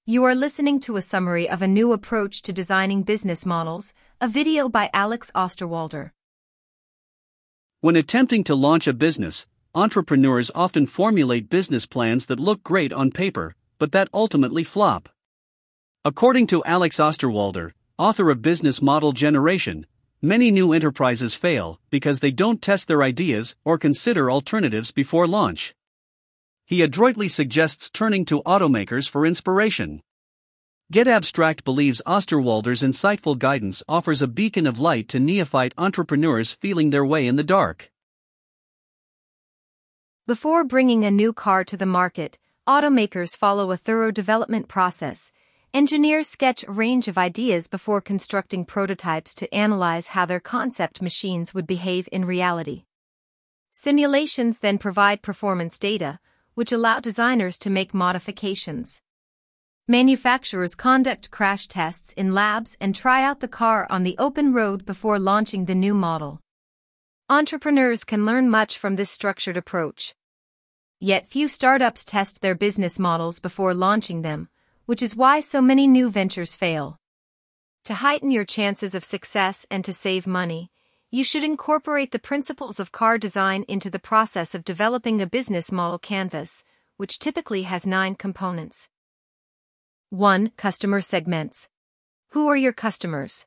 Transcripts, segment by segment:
You are listening to a summary of a new approach to designing business models, a video by Alex Osterwalder. When attempting to launch a business, entrepreneurs often formulate business plans that look great on paper, but that ultimately flop. According to Alex Osterwalder, author of Business Model Generation, many new enterprises fail because they don't test their ideas or consider alternatives before launch. He adroitly suggests turning to automakers for inspiration. GetAbstract believes Osterwalder's insightful guidance offers a beacon of light to neophyte entrepreneurs feeling their way in the dark. Before bringing a new car to the market, automakers follow a thorough development process. Engineers sketch a range of ideas before constructing prototypes to analyze how their concept machines would behave in reality. Simulations then provide performance data, which allow designers to make modifications. Manufacturers conduct crash tests in labs and try out the car on the open road before launching the new model. Entrepreneurs can learn much from this structured approach. Yet few startups test their business models before launching them, which is why so many new ventures fail. To heighten your chances of success and to save money, you should incorporate the principles of car design into the process of developing a business model canvas, which typically has 9 components. 1. Customer segments. Who are your customers?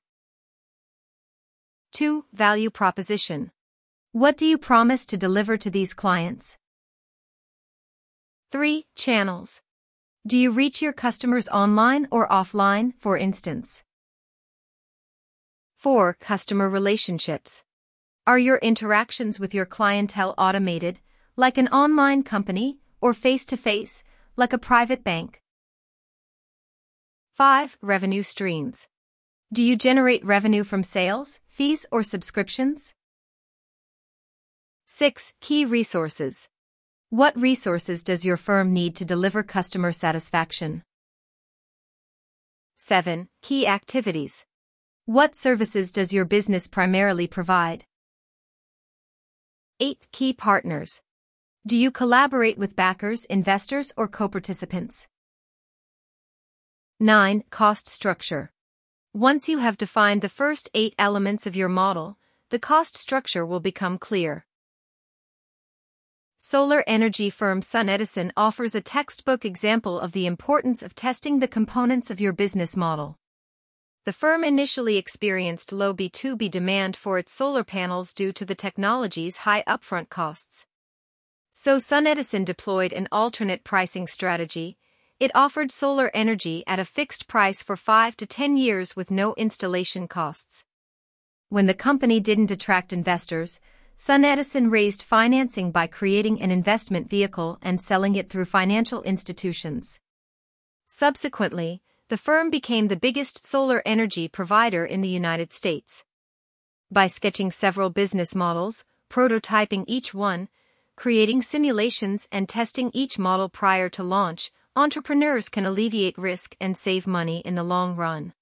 2. Value proposition. What do you promise to deliver to these clients? 3. Channels. Do you reach your customers online or offline, for instance? 4. Customer relationships. Are your interactions with your clientele automated, like an online company, or face-to-face, like a private bank? 5. Revenue streams. Do you generate revenue from sales, fees, or subscriptions? 6. Key resources. What resources does your firm need to deliver customer satisfaction? 7. Key activities. What services does your business primarily provide? 8. Key partners. Do you collaborate with backers, investors, or co-participants? 9. Cost structure. Once you have defined the first 8 elements of your model, the cost structure will become clear. Solar energy firm SunEdison offers a textbook example of the importance of testing the components of your business model. The firm initially experienced low B2B demand for its solar panels due to the technology's high upfront costs. So SunEdison deployed an alternate pricing strategy. It offered solar energy at a fixed price for 5 to 10 years with no installation costs. When the company didn't attract investors, SunEdison raised financing by creating an investment vehicle and selling it through financial institutions. Subsequently, the firm became the biggest solar energy provider in the United States. By sketching several business models, prototyping each one, creating simulations and testing each model prior to launch, entrepreneurs can alleviate risk and save money in the long run.